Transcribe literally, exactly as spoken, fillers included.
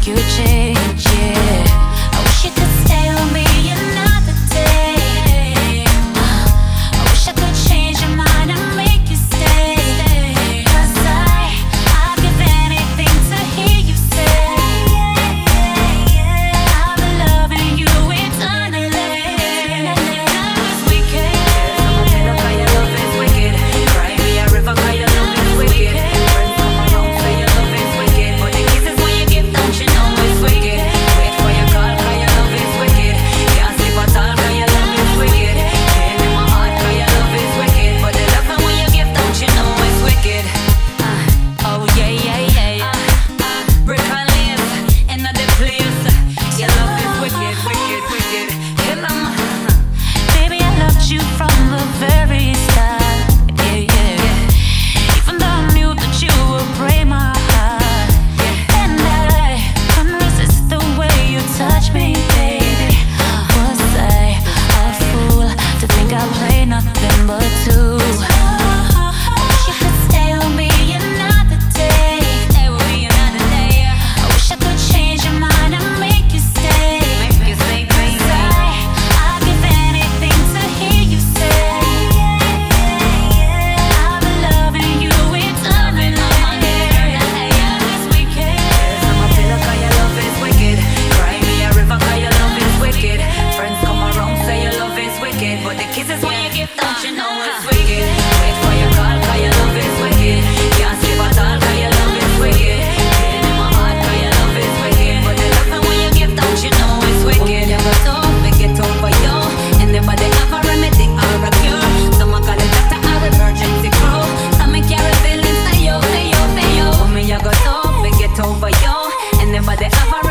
you change, yeah. I wish you could stay with me another day. uh, I wish I could change your mind and make you stay. Cause I, I'd give anything to hear you say I've been loving you eternally. Love is wicked. Cause your love is wicked. Cry me a river, cause your love is wicked. Friends come around, say your love is wicked. But the kisses when you give, don't you know it's wicked? Wait for your call, cause your love is wicked. Can't sleep at all, cause your love is wicked. Pain in my heart, cause your love is wicked. But the love when you give, don't you know it's wicked? Uh, oh yeah, yeah, yeah, yeah. Uh, uh, brick and lace, in the place. Your love is wicked, wicked, wicked. Kill 'em. Baby, I loved you from the very start, yeah, yeah. Even though I knew that you would break my heart, and I couldn't resist the way you touch me, baby. Was I a fool to think I play nothing but two? I wish you could stay with me another day. Stay with me another day. I wish I could change your mind and make you stay. Make you stay crazy. I'd give anything to hear you say I've been loving you eternally. Love is wicked. I'm a pillow, cause your love is wicked. Cry me a river, cause your love is wicked. Friends come around, say your love is wicked. But the kisses when you give, don't you know it's wicked? Wait for your call, cause your love is wicked. Can't sleep at all, cause your love is wicked. Pain in my heart, cause your love is wicked. But the love when you give, don't you know it's wicked? You got to make it over you. Anybody have a remedy or a cure? Some call it doctor or emergency crew. Some make carry feelings, say yo, say yo, say yo. For me, you got to make it over you. Anybody have a